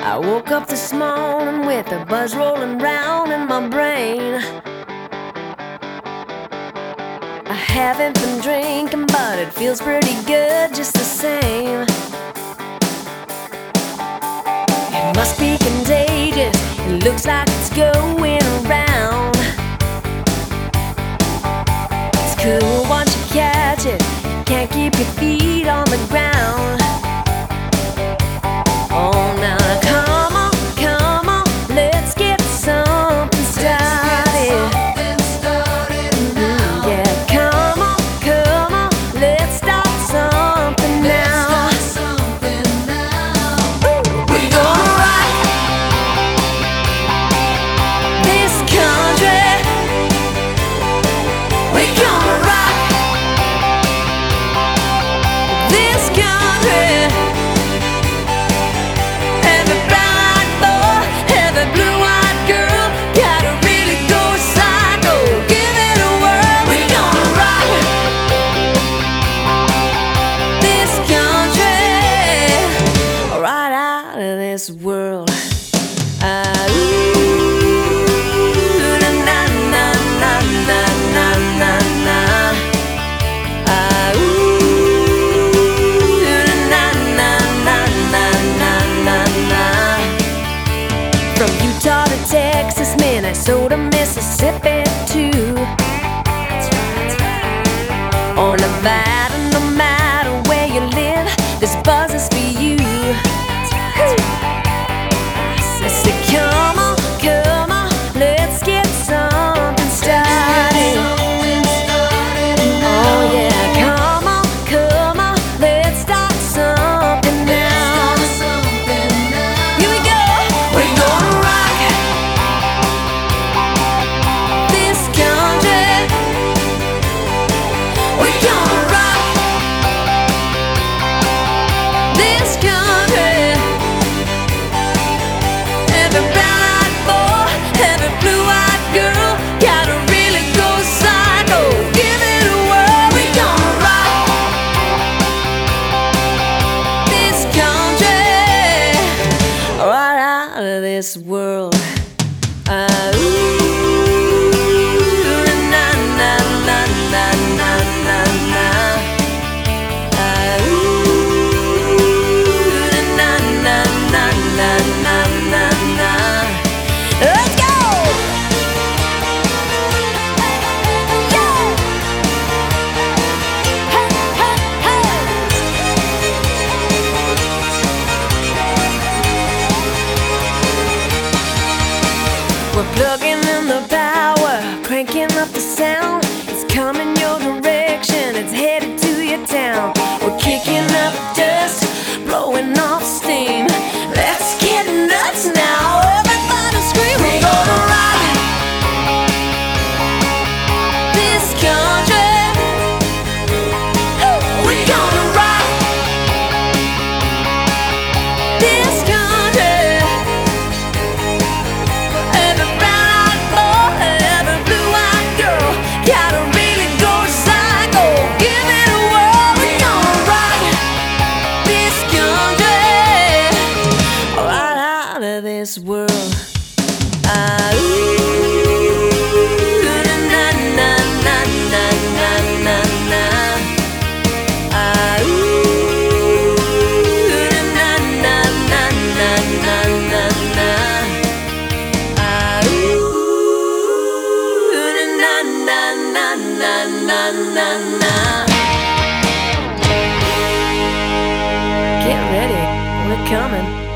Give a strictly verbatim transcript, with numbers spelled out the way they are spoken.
I woke up this morning with a buzz rolling round in my brain. I haven't been drinking, but it feels pretty good just the same. It must be contagious, it looks like it's going around. It's cool once you catch it, you can't keep your feet on the ground. Oh, now come on, come on, let's get something started. Mm, yeah, come on, come on, let's start something now. We're gonna rock this country. We're gonna rock this country. Every brown-eyed boy, every blue-eyed girl, gotta really go psycho, give it a whirl. We're gonna rock this country, right out of this world. Ah, ooh, na na na na na na na na. Ah, ooh, na na na na na na na. From Utah to Texas, Minnesota, Mississippi too. Or Nevada, no matter where you live, this buzz is for you. I said, come on, come on, let's get something started. Oh yeah, come on, come on, let's start something now. Here we go. We're gonna rock this country. We're gonna rock this country. Every brown-eyed boy, every blue-eyed girl, gotta really go psycho, give it a whirl. We're gonna rock this country, right out of this world. Ah, ooh, na na na na na na na. Ah, ooh, na na na na na na na. Let's go! Yeah! Hey, hey, hey! We're plugging in the power, cranking up the sound. It's coming your direction, it's headed to your town. We're kicking up dust, blowing off steam. Let's get nuts now, everybody scream. We're gonna rock this country. We're gonna rock this country. Every brown-eyed boy, every blue-eyed girl, gotta really go psycho, give it a whirl. We're gonna rock this country, right out of this world. Ah, ooh, na na na na na na na. Ah, ooh, na na na na na na na. Ah, ooh, na na na na na na na. Get ready, we're coming.